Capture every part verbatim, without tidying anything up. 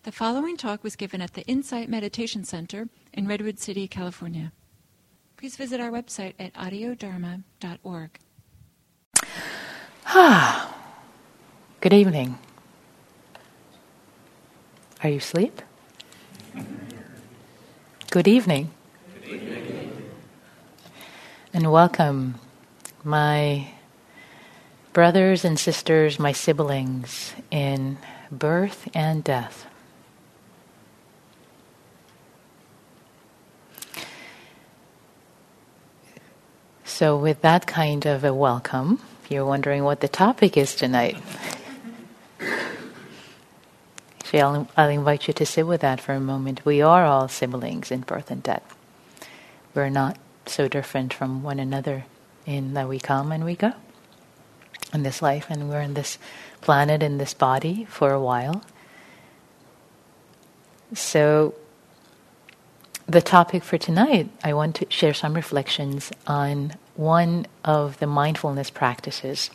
The following talk was given at the Insight Meditation Center in Redwood City, California. Please visit our website at audio dharma dot org. Ah, good evening. Are you asleep? Good evening. Good evening. And welcome, my brothers and sisters, my siblings in birth and death. So with that kind of a welcome, you're wondering what the topic is tonight. Actually, I'll, I'll invite you to sit with that for a moment. We are all siblings in birth and death. We're not so different from one another in that we come and we go in this life, and we're in this planet, in this body for a while. So the topic for tonight, I want to share some reflections on one of the mindfulness practices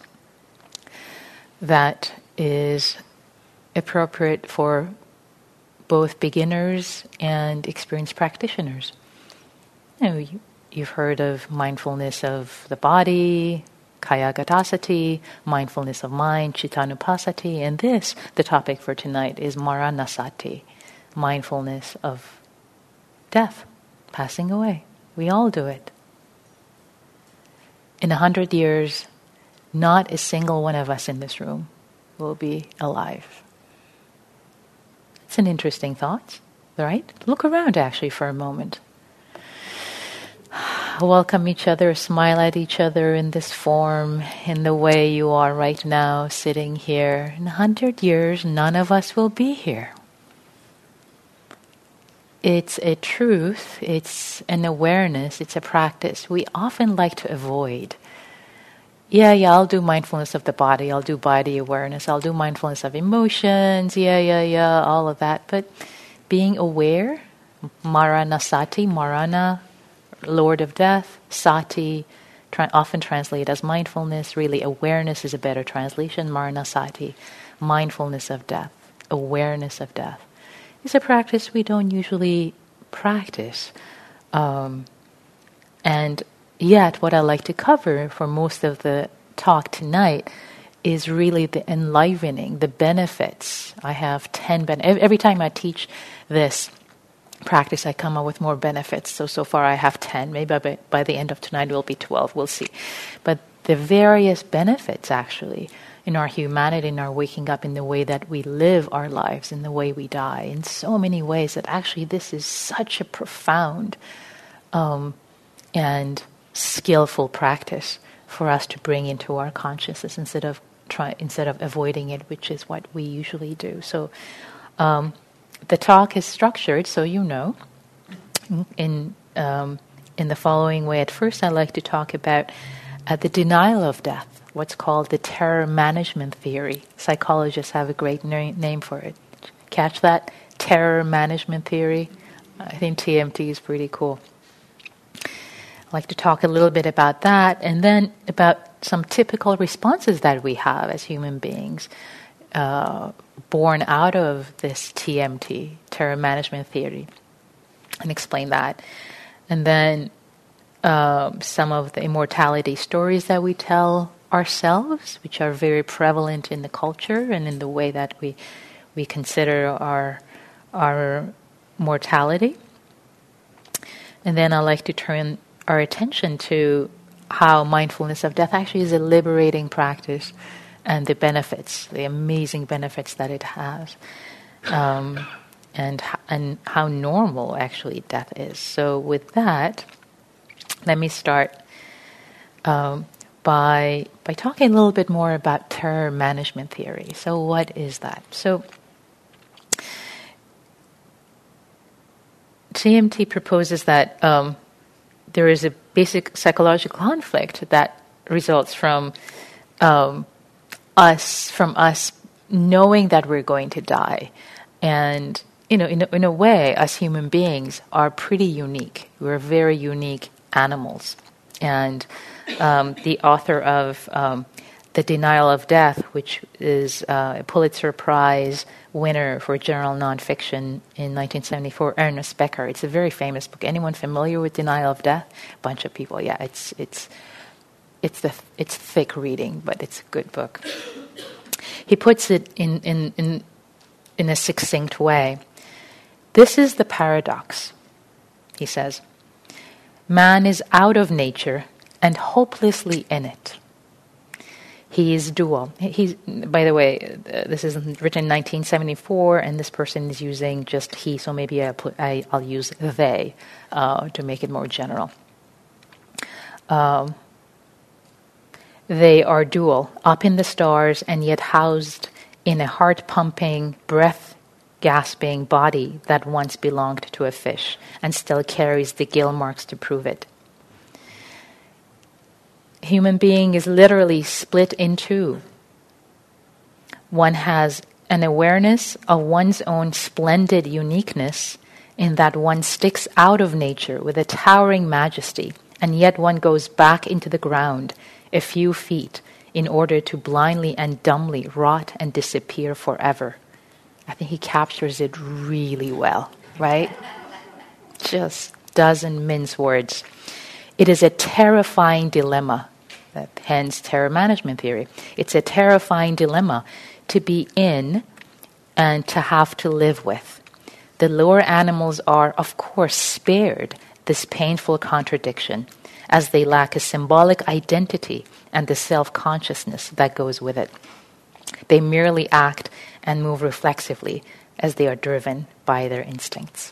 that is appropriate for both beginners and experienced practitioners. You know, you, you've heard of mindfulness of the body, Kaya-gata-sati, mindfulness of mind, Chitta-nupassati, and this, the topic for tonight, is Marana-sati, mindfulness of death, passing away. We all do it. In a hundred years, not a single one of us in this room will be alive. It's an interesting thought, right? Look around actually for a moment. Welcome each other, smile at each other in this form, in the way you are right now, sitting here. In a hundred years, none of us will be here. It's a truth, it's an awareness, it's a practice we often like to avoid. Yeah, yeah, I'll do mindfulness of the body, I'll do body awareness, I'll do mindfulness of emotions, yeah, yeah, yeah, all of that. But being aware, Marana-sati, Marana, Lord of Death, Sati, tra- often translated as mindfulness, really awareness is a better translation, Marana-sati, mindfulness of death, awareness of death. It's a practice we don't usually practice. Um, and yet, what I like to cover for most of the talk tonight is really the enlivening, the benefits. I have ten benefits. Every time I teach this practice, I come up with more benefits. So, so far I have ten. Maybe by, by the end of tonight it will be twelve. We'll see. But the various benefits, actually, in our humanity, in our waking up, in the way that we live our lives, in the way we die, in so many ways that actually this is such a profound um, and skillful practice for us to bring into our consciousness instead of try instead of avoiding it, which is what we usually do. So um, the talk is structured, so you know, in um, in the following way. At first, I like to talk about uh, the denial of death. What's called the terror management theory. Psychologists have a great na- name for it. Catch that? Terror management theory. I think T M T is pretty cool. I'd like to talk a little bit about that, and then about some typical responses that we have as human beings uh, born out of this T M T, terror management theory, and explain that. And then um, some of the immortality stories that we tell ourselves, which are very prevalent in the culture and in the way that we we consider our our mortality. And then I like to turn our attention to how mindfulness of death actually is a liberating practice, and the benefits, the amazing benefits that it has, um, and and how normal actually death is. So with that, let me start. Um, By, by talking a little bit more about terror management theory. So what is that? So T M T proposes that um, there is a basic psychological conflict that results from um, us, from us knowing that we're going to die. And, you know, in a, in a way, us human beings are pretty unique. We're very unique animals. And um, the author of um, The Denial of Death, which is uh, a Pulitzer Prize winner for general nonfiction in nineteen seventy-four, Ernest Becker. It's a very famous book. Anyone familiar with Denial of Death? A bunch of people. Yeah, it's it's it's the it's thick reading, but it's a good book. He puts it in in in, in a succinct way. This is the paradox, he says. Man is out of nature and hopelessly in it. He is dual. He's, by the way, uh, this is written in nineteen seventy-four, and this person is using just he, so maybe I put, I, I'll use they uh, to make it more general. Um, they are dual, up in the stars and yet housed in a heart-pumping, breath-gasping body that once belonged to a fish and still carries the gill marks to prove it. Human being is literally split in two. One has an awareness of one's own splendid uniqueness in that one sticks out of nature with a towering majesty, and yet one goes back into the ground a few feet in order to blindly and dumbly rot and disappear forever. I think he captures it really well, right? Just doesn't mince words. It is a terrifying dilemma, hence terror management theory. It's a terrifying dilemma to be in and to have to live with. The lower animals are, of course, spared this painful contradiction, as they lack a symbolic identity and the self-consciousness that goes with it. They merely act and move reflexively as they are driven by their instincts.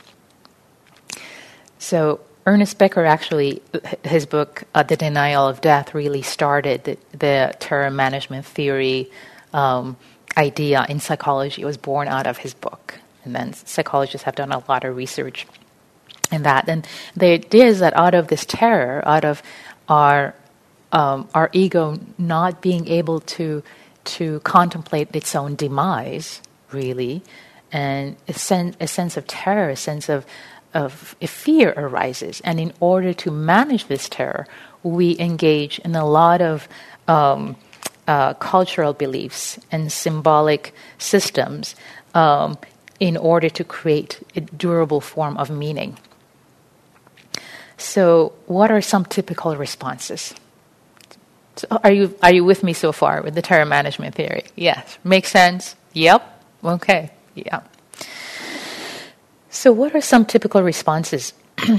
So Ernest Becker actually, his book, uh, The Denial of Death, really started the, the terror management theory um, idea in psychology. It was born out of his book. And then psychologists have done a lot of research in that. And the idea is that out of this terror, out of our um, our ego not being able to to contemplate its own demise, really, and a, sen- a sense of terror, a sense of of a fear arises. And in order to manage this terror, we engage in a lot of um, uh, cultural beliefs and symbolic systems um, in order to create a durable form of meaning. So what are some typical responses? So are you are you with me so far with the terror management theory? Yes. Makes sense? Yep. Okay. Yeah. So what are some typical responses?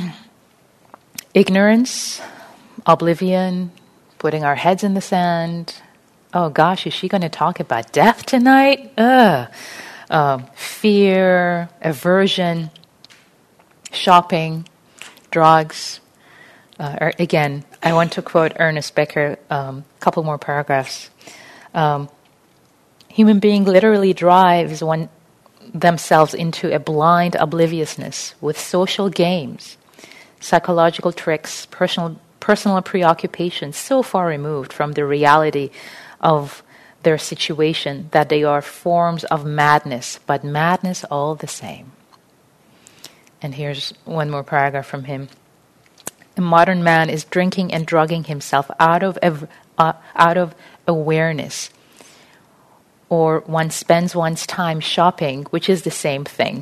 Ignorance, oblivion, putting our heads in the sand. Oh gosh, is she going to talk about death tonight? Ugh. Um, fear, aversion, shopping, drugs. Uh, again, I want to quote Ernest Becker, a um, couple more paragraphs. Um, human being literally drives one themselves into a blind obliviousness with social games, psychological tricks, personal personal preoccupations so far removed from the reality of their situation that they are forms of madness, but madness all the same. And here's one more paragraph from him. A modern man is drinking and drugging himself out of uh, out of awareness. Or one spends one's time shopping, which is the same thing.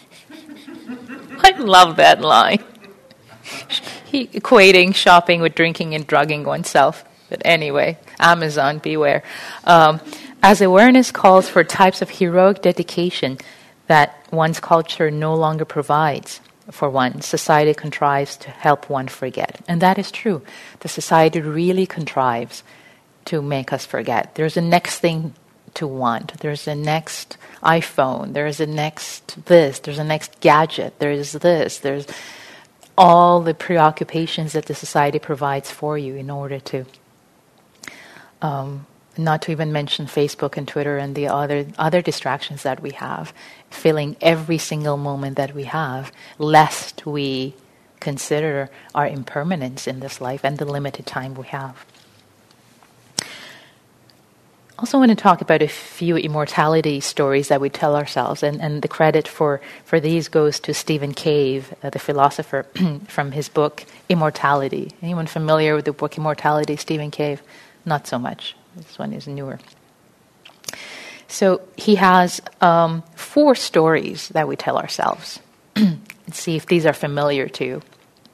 I love that line. He equating shopping with drinking and drugging oneself. But anyway, Amazon, beware. Um, as awareness calls for types of heroic dedication that one's culture no longer provides for one, society contrives to help one forget. And that is true. The society really contrives to make us forget. There's a next thing to want. There's a next iPhone. There's a next this. There's a next gadget. There's this. There's all the preoccupations that the society provides for you in order to, um, not to even mention Facebook and Twitter and the other other distractions that we have, filling every single moment that we have, lest we consider our impermanence in this life and the limited time we have. Also want to talk about a few immortality stories that we tell ourselves, and, and the credit for, for these goes to Stephen Cave, uh, the philosopher, from his book, Immortality. Anyone familiar with the book Immortality, Stephen Cave? Not so much. This one is newer. So he has um, four stories that we tell ourselves. Let's see if these are familiar to you.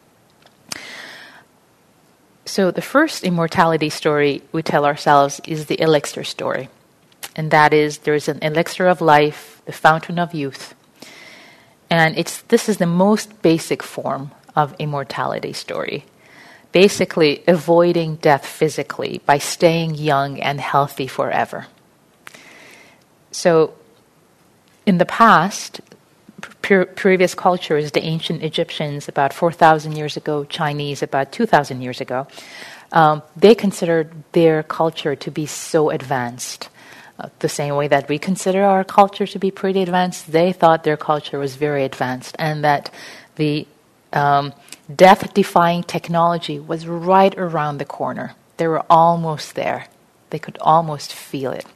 So the first immortality story we tell ourselves is the elixir story. And that is, there's an elixir of life, the fountain of youth. And it's this is the most basic form of immortality story. Basically, avoiding death physically by staying young and healthy forever. So, in the past, pre- previous cultures, the ancient Egyptians about four thousand years ago, Chinese about two thousand years ago, um, they considered their culture to be so advanced. Uh, the same way that we consider our culture to be pretty advanced, they thought their culture was very advanced, and that the um, death-defying technology was right around the corner. They were almost there. They could almost feel it.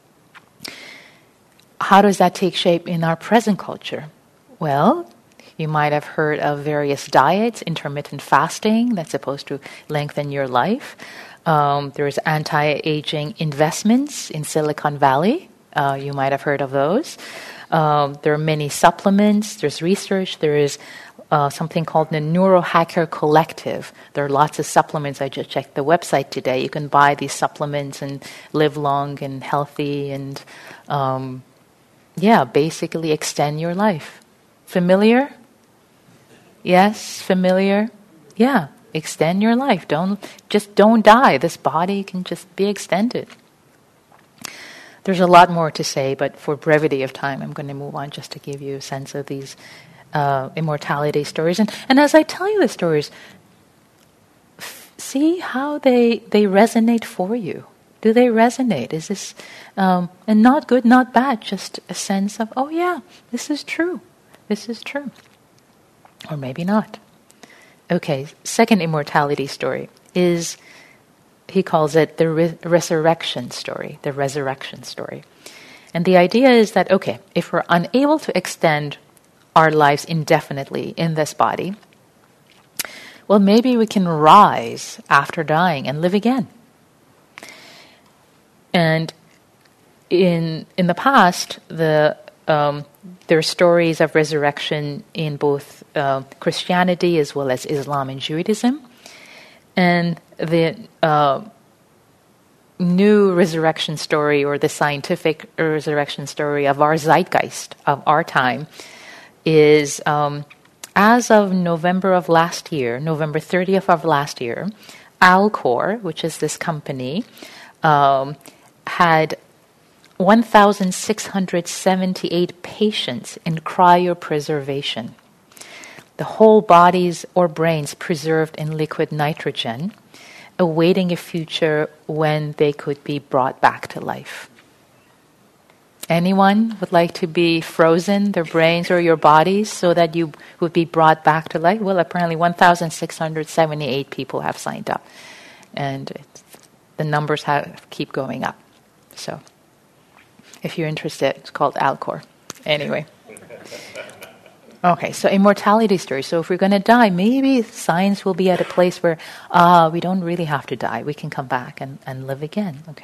How does that take shape in our present culture? Well, you might have heard of various diets, intermittent fasting, that's supposed to lengthen your life. Um, there's anti-aging investments in Silicon Valley. Uh, you might have heard of those. Um, there are many supplements. There's research. There is uh, something called the Neurohacker Collective. There are lots of supplements. I just checked the website today. You can buy these supplements and live long and healthy and, um, yeah, basically extend your life. Familiar? Yes, familiar? Yeah. Extend your life. Don't just don't die. This body can just be extended. There's a lot more to say, but for brevity of time, I'm going to move on just to give you a sense of these uh, immortality stories. And and as I tell you the stories, f- see how they they resonate for you. Do they resonate? Is this um, and not good, not bad? Just a sense of, oh yeah, this is true. This is true, or maybe not. Okay, second immortality story is, he calls it the re- resurrection story, the resurrection story. And the idea is that, okay, if we're unable to extend our lives indefinitely in this body, well, maybe we can rise after dying and live again. And in in the past, the um, there are stories of resurrection in both uh, Christianity as well as Islam and Judaism. And the uh, new resurrection story, or the scientific resurrection story of our zeitgeist, of our time, is um, as of November of last year, November thirtieth of last year, Alcor, which is this company, um, had one thousand six hundred seventy-eight patients in cryopreservation. The whole bodies or brains preserved in liquid nitrogen, awaiting a future when they could be brought back to life. Anyone would like to be frozen, their brains or your bodies, so that you would be brought back to life? Well, apparently one thousand six hundred seventy-eight people have signed up. And it's, the numbers have, keep going up. So, if you're interested, it's called Alcor. Anyway. Okay, so immortality story. So if we're going to die, maybe science will be at a place where uh, we don't really have to die. We can come back and, and live again. Okay.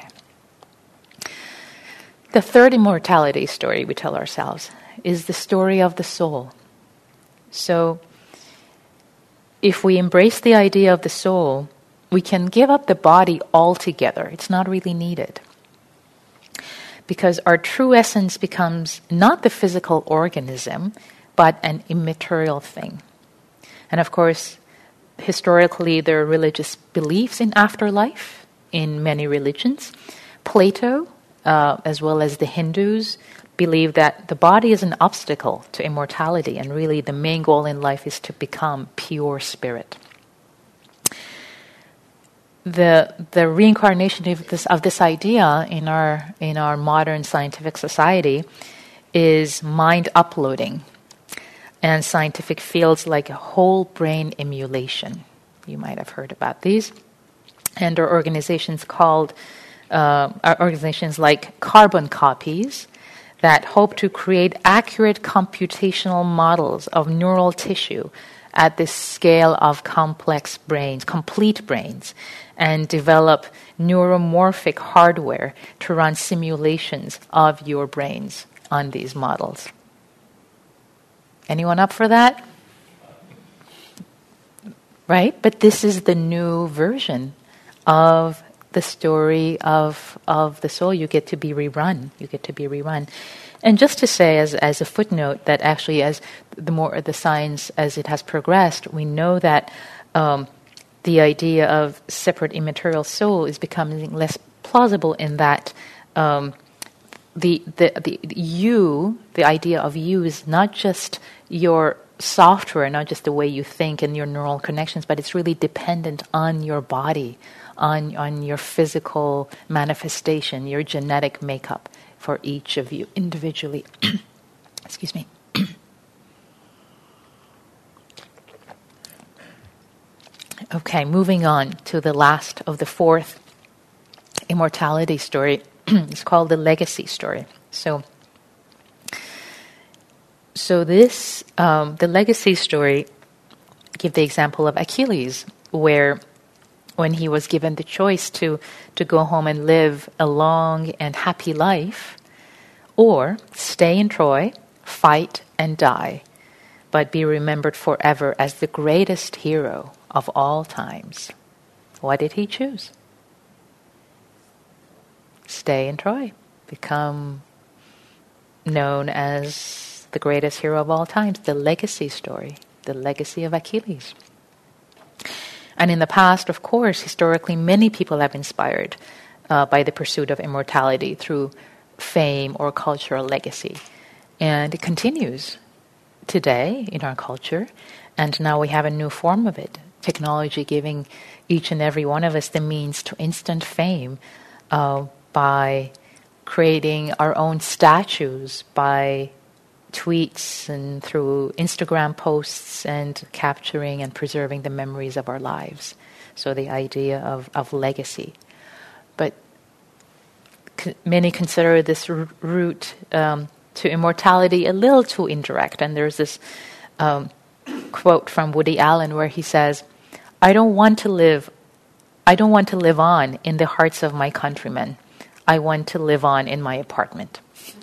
The third immortality story we tell ourselves is the story of the soul. So if we embrace the idea of the soul, we can give up the body altogether. It's not really needed. Because our true essence becomes not the physical organism, but an immaterial thing. And of course, historically, there are religious beliefs in afterlife in many religions. Plato, uh, as well as the Hindus, believe that the body is an obstacle to immortality, and really the main goal in life is to become pure spirit. The the reincarnation of this of this idea in our in our modern scientific society is mind uploading, and scientific fields like whole brain emulation. You might have heard about these, and there are organizations called uh, are organizations like Carbon Copies that hope to create accurate computational models of neural tissue at this scale of complex brains, complete brains, and develop neuromorphic hardware to run simulations of your brains on these models. Anyone up for that? Right? But this is the new version of the story of of the soul. You get to be rerun. You get to be rerun. And just to say, as as a footnote, that actually, as the more the science as it has progressed, we know that um, the idea of separate immaterial soul is becoming less plausible. In that um, the, the the the you, the idea of you, is not just your software, not just the way you think and your neural connections, but it's really dependent on your body, on on your physical manifestation, your genetic makeup for each of you individually. Excuse me. Okay, moving on to the last of the fourth immortality story. It's called the legacy story. So, so this um, the legacy story. Give the example of Achilles, where when he was given the choice to, to go home and live a long and happy life, or stay in Troy, fight and die, but be remembered forever as the greatest hero of all times. What did he choose? Stay in Troy, become known as the greatest hero of all times, the legacy story, the legacy of Achilles. And in the past, of course, historically, many people have inspired uh, by the pursuit of immortality through fame or cultural legacy. And it continues today in our culture. And now we have a new form of it. Technology giving each and every one of us the means to instant fame uh, by creating our own statues, by tweets and through Instagram posts, and capturing and preserving the memories of our lives. So the idea of, of legacy. But c- many consider this r- route um, to immortality a little too indirect. And there's this um, quote from Woody Allen where he says, I don't want to live, I don't want to live on in the hearts of my countrymen. I want to live on in my apartment.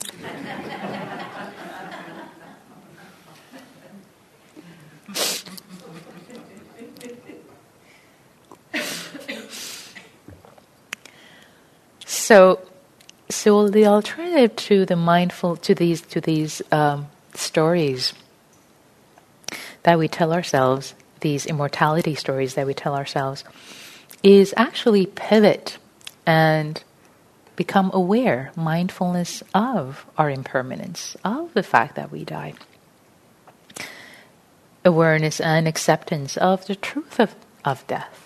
So, so the alternative to the mindful to these to these um, stories that we tell ourselves, these immortality stories that we tell ourselves, is actually pivot and become aware, mindfulness of our impermanence, of the fact that we die. Awareness and acceptance of the truth of, of death.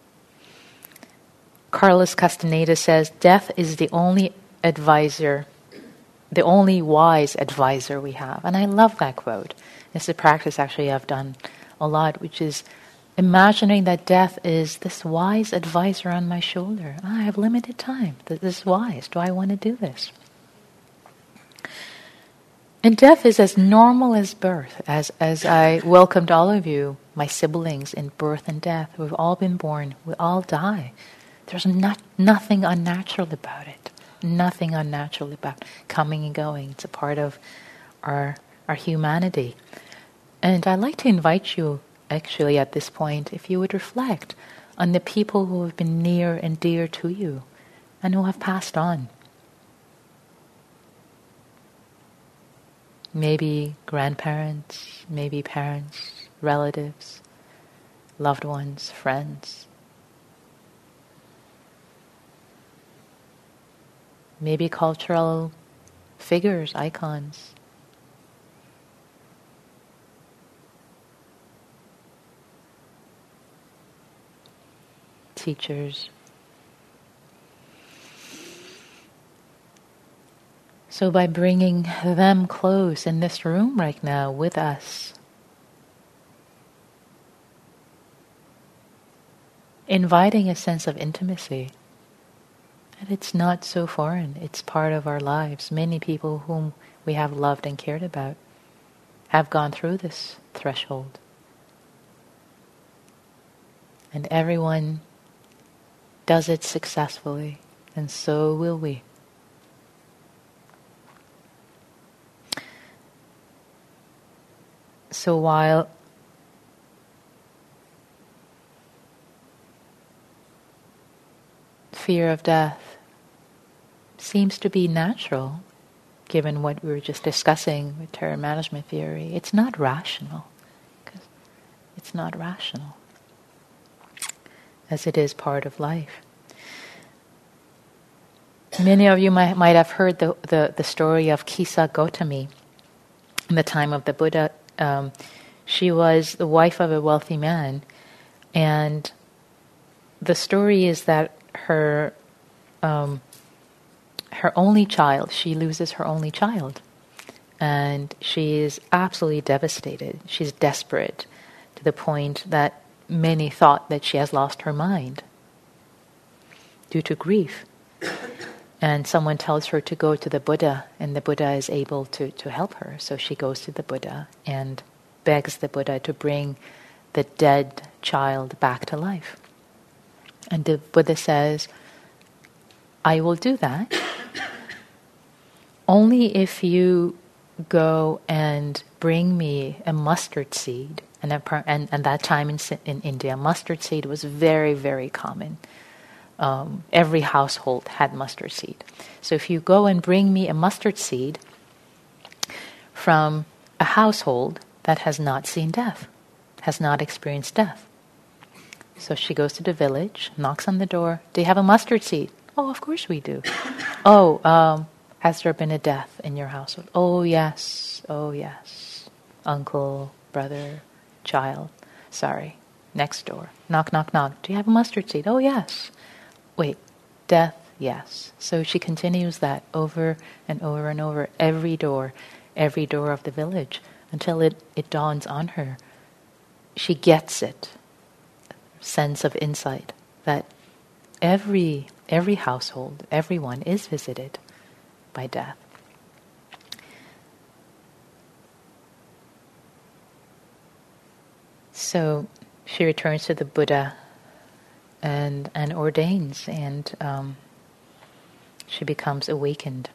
Carlos Castaneda says, death is the only advisor, the only wise advisor we have. And I love that quote. It's a practice actually I've done a lot, which is imagining that death is this wise advisor on my shoulder. I have limited time. This is wise. Do I want to do this? And death is as normal as birth. As, as I welcomed all of you, my siblings, in birth and death. We've all been born. We all die. There's not, nothing unnatural about it. Nothing unnatural about coming and going. It's a part of our our humanity. And I'd like to invite you, actually, at this point, if you would reflect on the people who have been near and dear to you and who have passed on. Maybe grandparents, maybe parents, relatives, loved ones, friends. Maybe cultural figures, icons. Teachers. So by bringing them close in this room right now with us, inviting a sense of intimacy. And it's not so foreign. It's part of our lives. Many people whom we have loved and cared about have gone through this threshold. And everyone does it successfully, and so will we. So while fear of death seems to be natural, given what we were just discussing with terror management theory, it's not rational. It's not rational, as it is part of life. Many of you might, might have heard the, the, the story of Kisa Gotami in the time of the Buddha. Um, she was the wife of a wealthy man, and the story is that her um, her only child, she loses her only child, and she is absolutely devastated. She's desperate to the point that many thought that she has lost her mind due to grief. And someone tells her to go to the Buddha, and the Buddha is able to, to help her. So she goes to the Buddha and begs the Buddha to bring the dead child back to life. And the Buddha says, I will do that only if you go and bring me a mustard seed. And at and, and that time in, in India, mustard seed was very, very common. Um, every household had mustard seed. So if you go and bring me a mustard seed from a household that has not seen death, has not experienced death. So she goes to the village, knocks on the door. Do you have a mustard seed? Oh, of course we do. Oh, um, has there been a death in your household? Oh, yes. Oh, yes. Uncle, brother, child. Sorry. Next door. Knock, knock, knock. Do you have a mustard seed? Oh, yes. Wait, death, yes. So she continues that over and over and over, every door, every door of the village, until it, it dawns on her. She gets it, sense of insight, that every every household, everyone is visited by death. So she returns to the Buddha and and ordains, and um, she becomes awakened.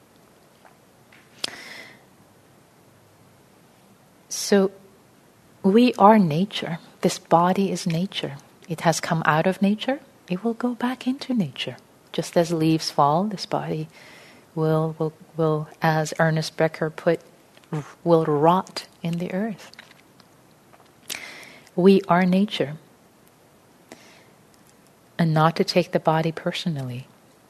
So we are nature. This body is nature. It has come out of nature. It will go back into nature. Just as leaves fall, this body will will will, as Ernest Becker put, will rot in the earth. We are nature. And not to take the body personally.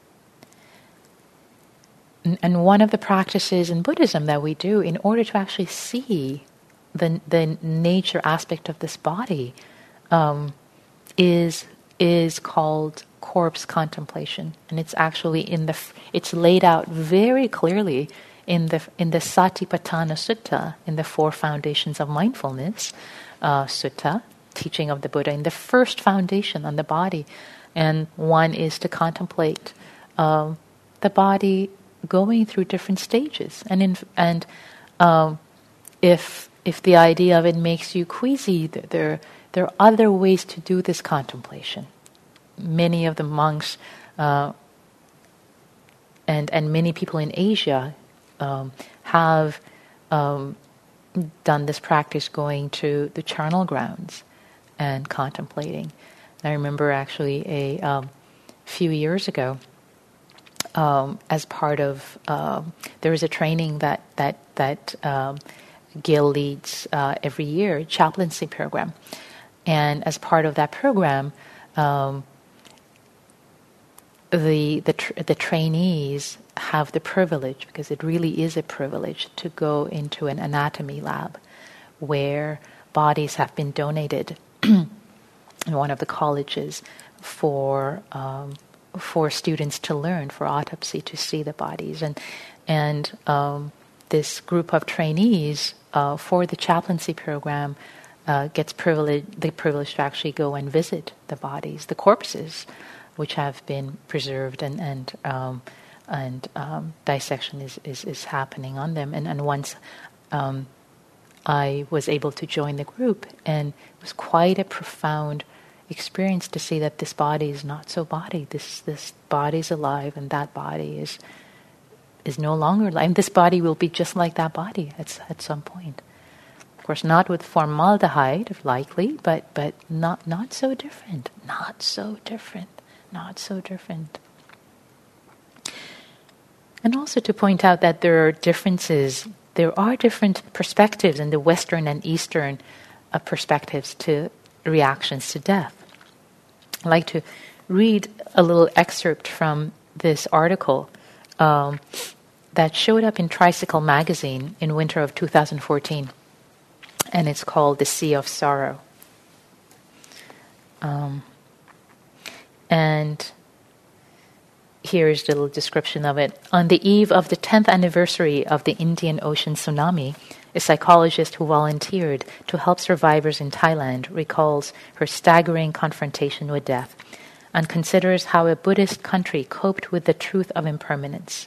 And, and one of the practices in Buddhism that we do in order to actually see the the nature aspect of this body um, is is called corpse contemplation, and it's actually in the it's laid out very clearly in the in the Satipatthana Sutta, in the Four Foundations of Mindfulness uh, Sutta, teaching of the Buddha, in the first foundation on the body. And one is to contemplate um, the body going through different stages, and in, and um, if if the idea of it makes you queasy, there there are other ways to do this contemplation. Many of the monks uh, and and many people in Asia um, have um, done this practice, going to the charnel grounds and contemplating. I remember actually a um, few years ago, um, as part of um, there is a training that that that um, Gil leads uh, every year, a chaplaincy program, and as part of that program, um, the the tr- the trainees have the privilege, because it really is a privilege, to go into an anatomy lab where bodies have been donated in one of the colleges for um, for students to learn, for autopsy, to see the bodies. And and um, this group of trainees uh, for the chaplaincy program uh, gets privilege, the privilege to actually go and visit the bodies, the corpses, which have been preserved, and and um, and um, dissection is, is, is happening on them. And, and once um, I was able to join the group, and it was quite a profound experience to see that this body is not so body. This this body is alive, and that body is is no longer alive. And this body will be just like that body at at some point. Of course, not with formaldehyde, likely, but but not not so different. Not so different. Not so different. And also to point out that there are differences. There are different perspectives in the Western and Eastern uh, perspectives to reactions to death. I'd like to read a little excerpt from this article um, that showed up in Tricycle magazine in winter of two thousand fourteen, and it's called The Sea of Sorrow. Um, and here's the little description of it. On the eve of the tenth anniversary of the Indian Ocean tsunami, a psychologist who volunteered to help survivors in Thailand recalls her staggering confrontation with death and considers how a Buddhist country coped with the truth of impermanence.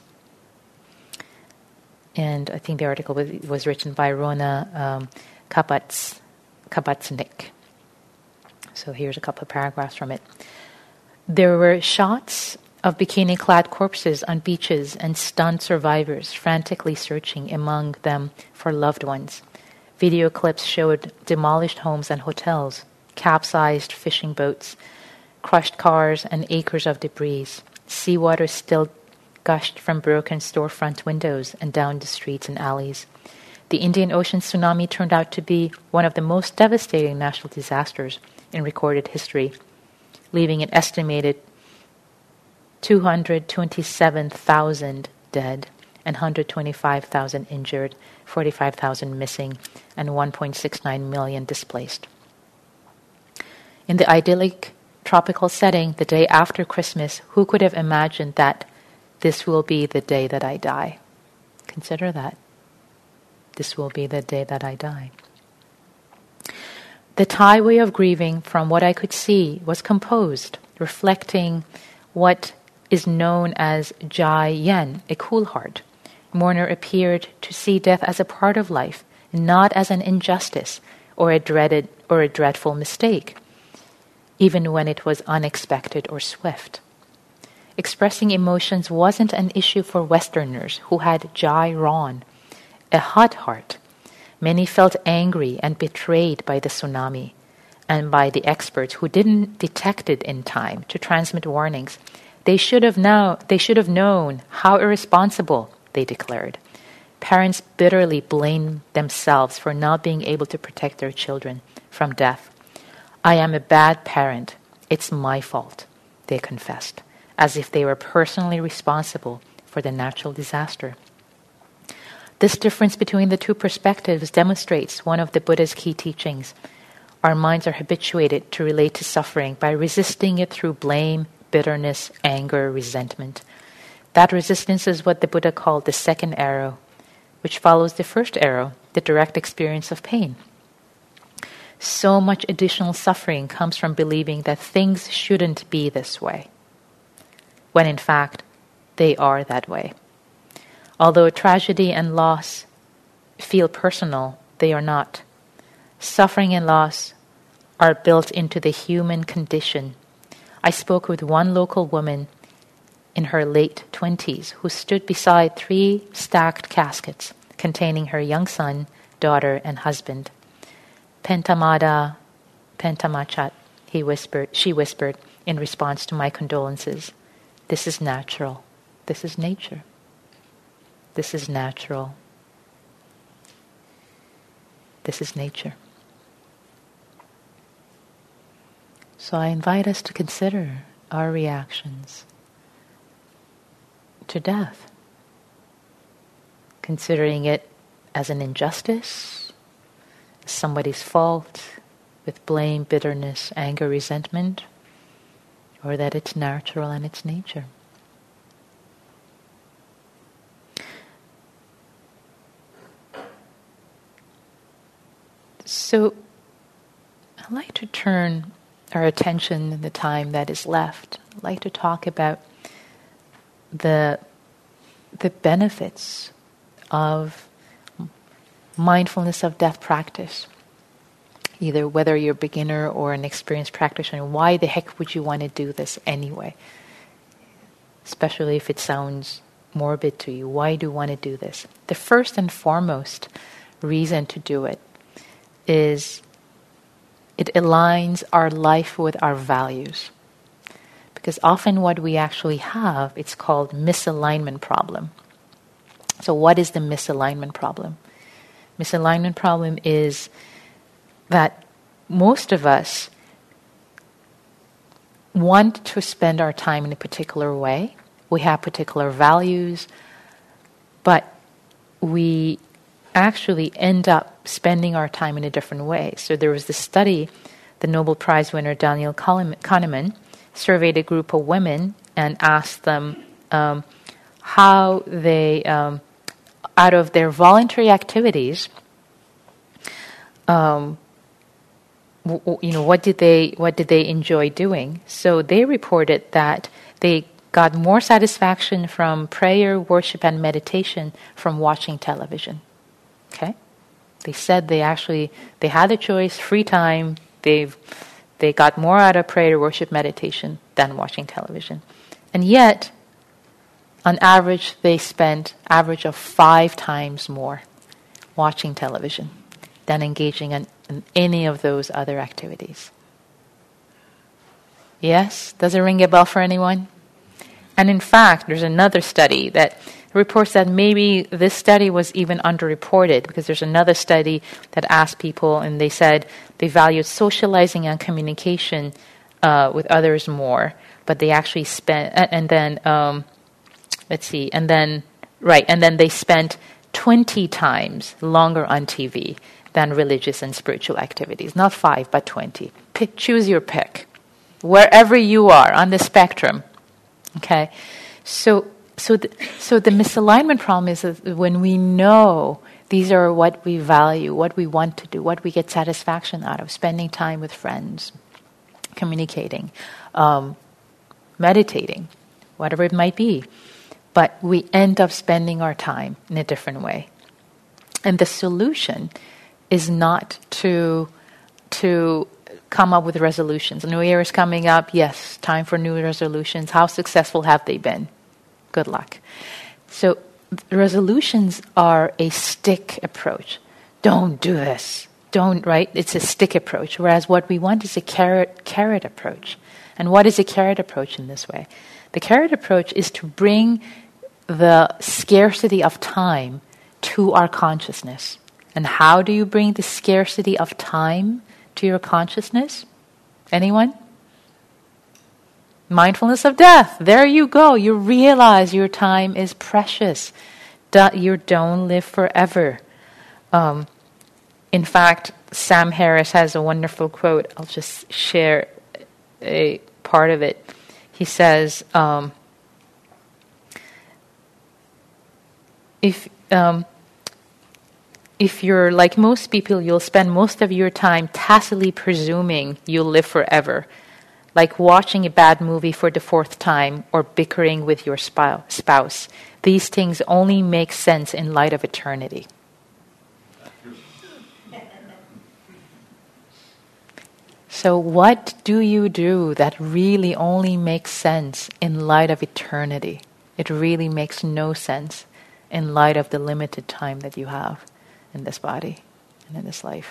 And I think the article was, was written by Rona um, Kapats, Kapatsnik. So here's a couple of paragraphs from it. There were shots of bikini-clad corpses on beaches and stunned survivors frantically searching among them for loved ones. Video clips showed demolished homes and hotels, capsized fishing boats, crushed cars and acres of debris. Seawater still gushed from broken storefront windows and down the streets and alleys. The Indian Ocean tsunami turned out to be one of the most devastating natural disasters in recorded history, leaving an estimated two hundred twenty-seven thousand dead and one hundred twenty-five thousand injured, forty-five thousand missing, and one point six nine million displaced. In the idyllic tropical setting, the day after Christmas, who could have imagined that this will be the day that I die? Consider that. This will be the day that I die. The Thai way of grieving, from what I could see, was composed, reflecting what is known as Jai Yen, a cool heart. Mourner appeared to see death as a part of life, not as an injustice or a dreaded or a dreadful mistake, even when it was unexpected or swift. Expressing emotions wasn't an issue for Westerners who had Jai Ron, a hot heart. Many felt angry and betrayed by the tsunami and by the experts who didn't detect it in time to transmit warnings. They should have now, they should have known how irresponsible, they declared. Parents bitterly blamed themselves for not being able to protect their children from death. I am a bad parent. It's my fault, they confessed, as if they were personally responsible for the natural disaster. This difference between the two perspectives demonstrates one of the Buddha's key teachings. Our minds are habituated to relate to suffering by resisting it through blame, bitterness, anger, resentment. That resistance is what the Buddha called the second arrow, which follows the first arrow, the direct experience of pain. So much additional suffering comes from believing that things shouldn't be this way, when in fact they are that way. Although tragedy and loss feel personal, they are not. Suffering and loss are built into the human condition. I spoke with one local woman in her late twenties who stood beside three stacked caskets containing her young son, daughter, and husband. Pentamada, pentamachat, he whispered, she whispered in response to my condolences. This is natural. This is nature. This is natural. This is nature. So I invite us to consider our reactions to death, considering it as an injustice, somebody's fault, with blame, bitterness, anger, resentment, or that it's natural and it's nature. So I'd like to turn our attention in the time that is left. I'd like to talk about the the benefits of mindfulness of death practice. either whether you're a beginner or an experienced practitioner, why the heck would you want to do this anyway? Especially if it sounds morbid to you. Why do you want to do this? The first and foremost reason to do it is it aligns our life with our values. Because often what we actually have, it's called misalignment problem. So what is the misalignment problem? Misalignment problem is that most of us want to spend our time in a particular way. We have particular values, but we actually end up spending our time in a different way. So there was this study, the Nobel Prize winner Daniel Kahneman surveyed a group of women and asked them um, how they, um, out of their voluntary activities, um, w- you know, what did they what did they enjoy doing? So they reported that they got more satisfaction from prayer, worship, and meditation from watching television. Okay, they said they actually they had a choice, free time. They've they got more out of prayer, worship, meditation than watching television, and yet, on average, they spent average of five times more watching television than engaging in, in any of those other activities. Yes, does it ring a bell for anyone? And in fact, there's another study that reports that maybe this study was even underreported, because there's another study that asked people, and they said they valued socializing and communication uh, with others more, but they actually spent, and, and then, um, let's see, and then, right, and then they spent twenty times longer on T V than religious and spiritual activities. Not five, but twenty. Pick, choose your pick. Wherever you are on the spectrum. Okay, so so the, so the misalignment problem is that when we know these are what we value, what we want to do, what we get satisfaction out of, spending time with friends, communicating, um, meditating, whatever it might be, but we end up spending our time in a different way. And the solution is not to to come up with resolutions. New Year is coming up. Yes, time for new resolutions. How successful have they been? Good luck. So resolutions are a stick approach. Don't do this. Don't, right? It's a stick approach. Whereas what we want is a carrot carrot approach. And what is a carrot approach in this way? The carrot approach is to bring the scarcity of time to our consciousness. And how do you bring the scarcity of time to your consciousness? Anyone? Mindfulness of death. There you go. You realize your time is precious. You don't live forever. Um, in fact, Sam Harris has a wonderful quote. I'll just share a part of it. He says, um, if... Um, If you're like most people, you'll spend most of your time tacitly presuming you'll live forever, like watching a bad movie for the fourth time or bickering with your spouse. These things only make sense in light of eternity. So what do you do that really only makes sense in light of eternity? It really makes no sense in light of the limited time that you have in this body and in this life.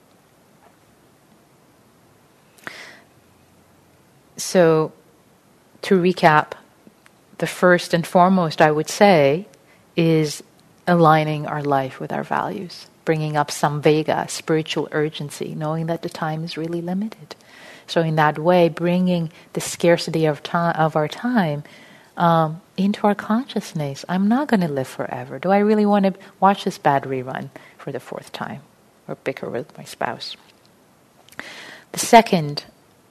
So, to recap, the first and foremost I would say is aligning our life with our values, bringing up samvega, spiritual urgency, knowing that the time is really limited. So in that way, bringing the scarcity of time of our time um, into our consciousness. I'm not going to live forever. Do I really want to watch this bad rerun for the fourth time or bicker with my spouse? The second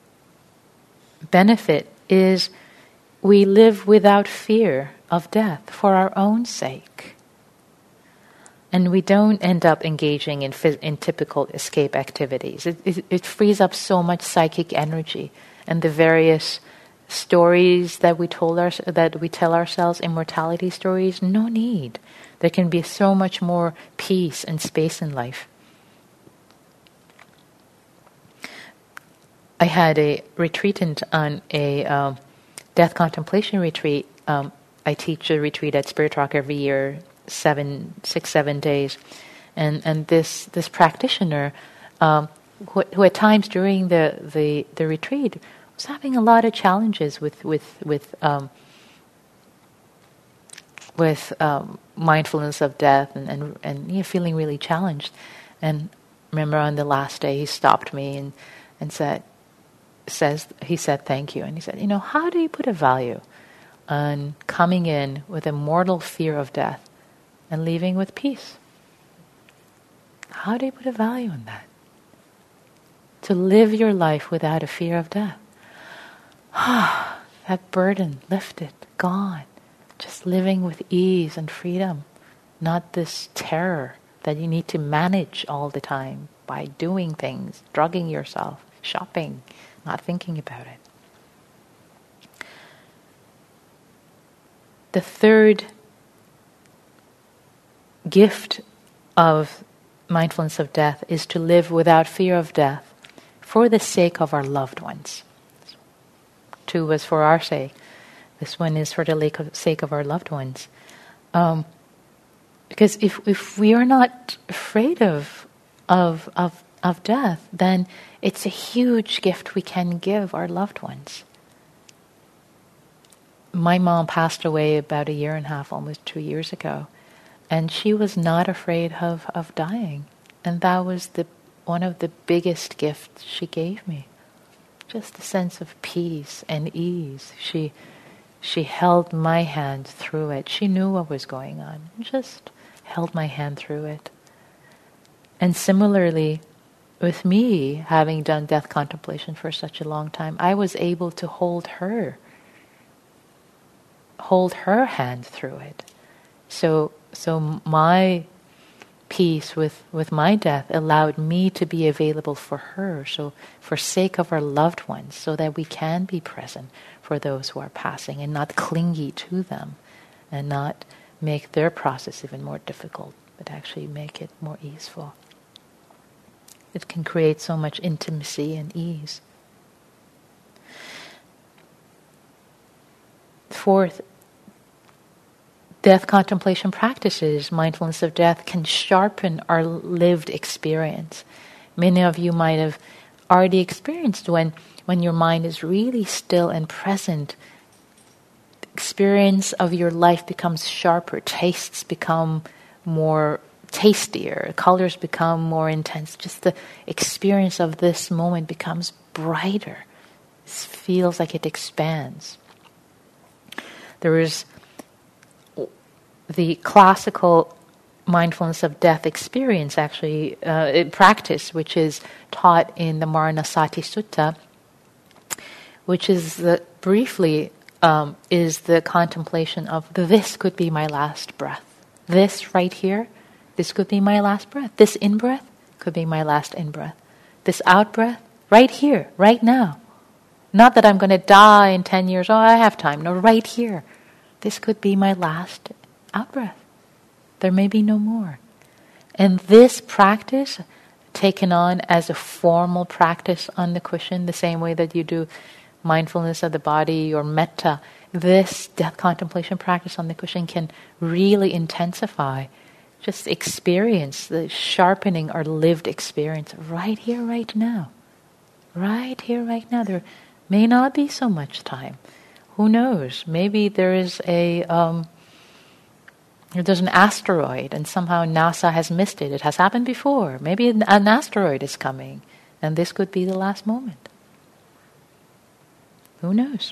benefit is we live without fear of death for our own sake. And we don't end up engaging in, phys- in typical escape activities. It, it, it frees up so much psychic energy, and the various stories that we told our, that we tell ourselves, immortality stories, no need. There can be so much more peace and space in life. I had a retreatant on a um, death contemplation retreat. Um, I teach a retreat at Spirit Rock every year, seven, six, seven days, and and this this practitioner, um, who, who at times during the, the, the retreat was having a lot of challenges with with with um, with um, mindfulness of death and and, and you know, feeling really challenged. And remember, on the last day, he stopped me and and said, says he said thank you, and he said, you know, how do you put a value on coming in with a mortal fear of death and leaving with peace? How do you put a value on that? To live your life without a fear of death. Ah, that burden lifted, gone. Just living with ease and freedom, not this terror that you need to manage all the time by doing things, drugging yourself, shopping, not thinking about it. The third gift of mindfulness of death is to live without fear of death for the sake of our loved ones. Two was for our sake. This one is for the sake of our loved ones. Um, because if if we are not afraid of of of of death, then it's a huge gift we can give our loved ones. My mom passed away about a year and a half, almost two years ago, and she was not afraid of, of dying. And that was the one of the biggest gifts she gave me. Just a sense of peace and ease. She she held my hand through it. She knew what was going on. Just held my hand through it. And similarly, with me, having done death contemplation for such a long time, I was able to hold her, hold her hand through it. So, so my peace with, with my death allowed me to be available for her, so for sake of our loved ones, so that we can be present for those who are passing and not clingy to them and not make their process even more difficult, but actually make it more easeful. It can create so much intimacy and ease. Fourth, death contemplation practices, mindfulness of death, can sharpen our lived experience. Many of you might have already experienced when, when your mind is really still and present, the experience of your life becomes sharper, tastes become more tastier, colors become more intense. Just the experience of this moment becomes brighter. It feels like it expands. There is the classical mindfulness of death experience, actually, uh, practice, which is taught in the Maranasati Sutta, which is the, briefly um, is the contemplation of this could be my last breath. This right here, this could be my last breath. This in-breath could be my last in-breath. This out-breath, right here, right now. Not that I'm going to die in ten years, oh, I have time. No, right here. This could be my last out-breath. There may be no more. And this practice, taken on as a formal practice on the cushion, the same way that you do mindfulness of the body or metta, this death contemplation practice on the cushion can really intensify just experience, the sharpening our lived experience right here, right now. Right here, right now. There may not be so much time. Who knows? Maybe there is a um, there's an asteroid and somehow NASA has missed it. It has happened before. Maybe an, an asteroid is coming and this could be the last moment. Who knows?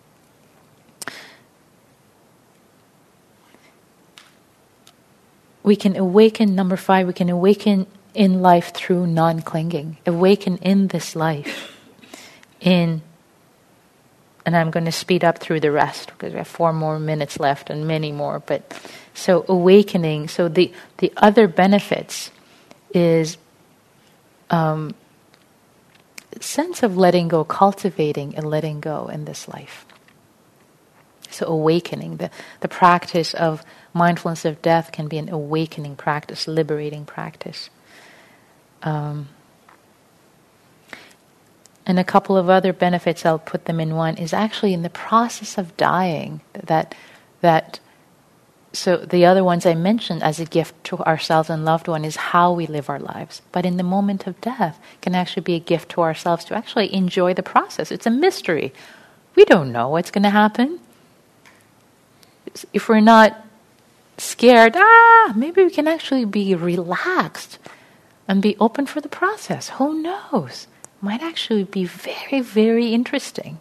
We can awaken, number five, we can awaken in life through non-clinging. Awaken in this life. In, and I'm going to speed up through the rest because we have four more minutes left and many more. But so awakening, so the, the other benefits is um, sense of letting go, cultivating and letting go in this life. So awakening, the, the practice of mindfulness of death can be an awakening practice, liberating practice. Um, And a couple of other benefits, I'll put them in one, is actually in the process of dying. That, that, so the other ones I mentioned as a gift to ourselves and loved one is how we live our lives. But in the moment of death can actually be a gift to ourselves to actually enjoy the process. It's a mystery. We don't know what's going to happen. If we're not scared, ah, maybe we can actually be relaxed and be open for the process. Who knows? Might actually be very, very interesting.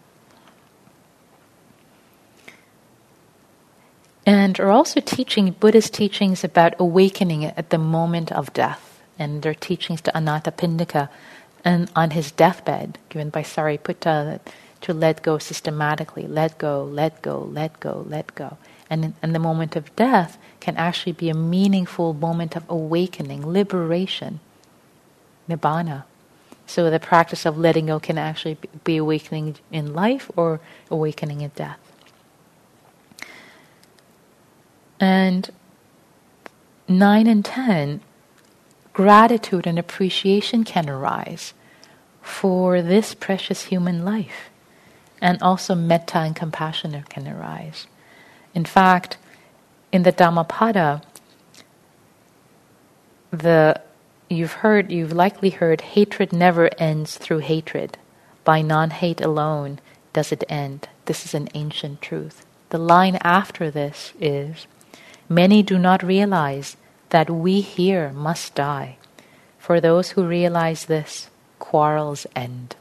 And are also teaching Buddhist teachings about awakening at the moment of death. And their teachings to Anathapindika and on his deathbed, given by Sariputta, to let go systematically. Let go, let go, let go, let go. And, and the moment of death can actually be a meaningful moment of awakening, liberation, nibbana. So the practice of letting go can actually be awakening in life or awakening in death. And nine and ten, gratitude and appreciation can arise for this precious human life. And also metta and compassion can arise. In fact, in the Dhammapada, the You've heard, you've likely heard, hatred never ends through hatred. By non-hate alone does it end. This is an ancient truth. The line after this is, many do not realize that we here must die. For those who realize this, quarrels end.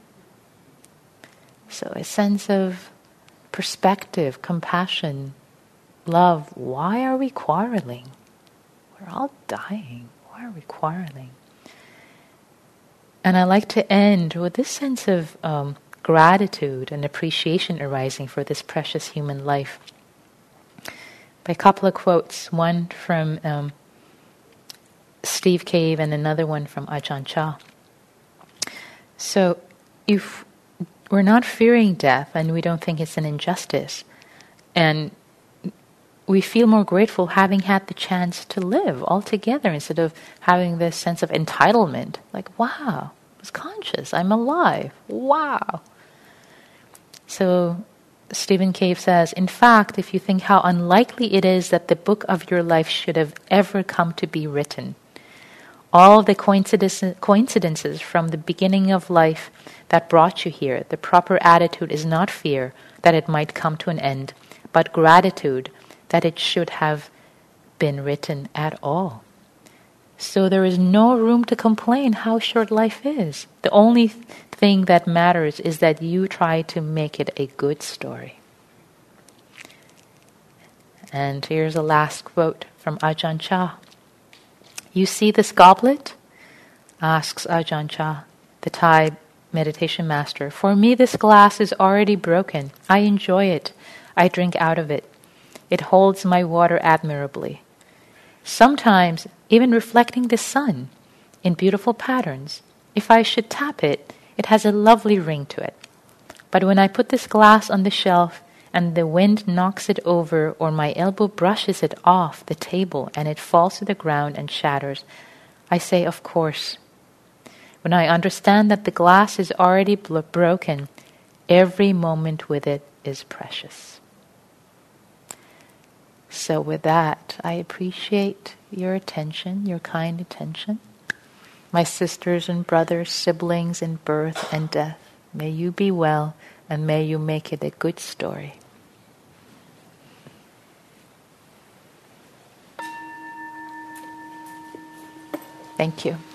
So a sense of perspective, compassion, love. Why are we quarreling? We're all dying. Why are we quarreling? And I like to end with this sense of um, gratitude and appreciation arising for this precious human life by a couple of quotes, one from um, Steve Cave and another one from Ajahn Chah. So if we're not fearing death and we don't think it's an injustice, and we feel more grateful having had the chance to live altogether instead of having this sense of entitlement. Like, wow, I was conscious, I'm alive, wow. So Stephen Cave says, in fact, if you think how unlikely it is that the book of your life should have ever come to be written, all the coincidences, coincidences from the beginning of life that brought you here, the proper attitude is not fear that it might come to an end, but gratitude that it should have been written at all. So there is no room to complain how short life is. The only th- thing that matters is that you try to make it a good story. And here's a last quote from Ajahn Chah. You see this goblet? Asks Ajahn Chah, the Thai meditation master. For me this glass is already broken. I enjoy it. I drink out of it. It holds my water admirably. Sometimes, even reflecting the sun in beautiful patterns, if I should tap it, it has a lovely ring to it. But when I put this glass on the shelf and the wind knocks it over or my elbow brushes it off the table and it falls to the ground and shatters, I say, of course. When I understand that the glass is already blo- broken, every moment with it is precious. So with that, I appreciate your attention, your kind attention. My sisters and brothers, siblings in birth and death, may you be well and may you make it a good story. Thank you.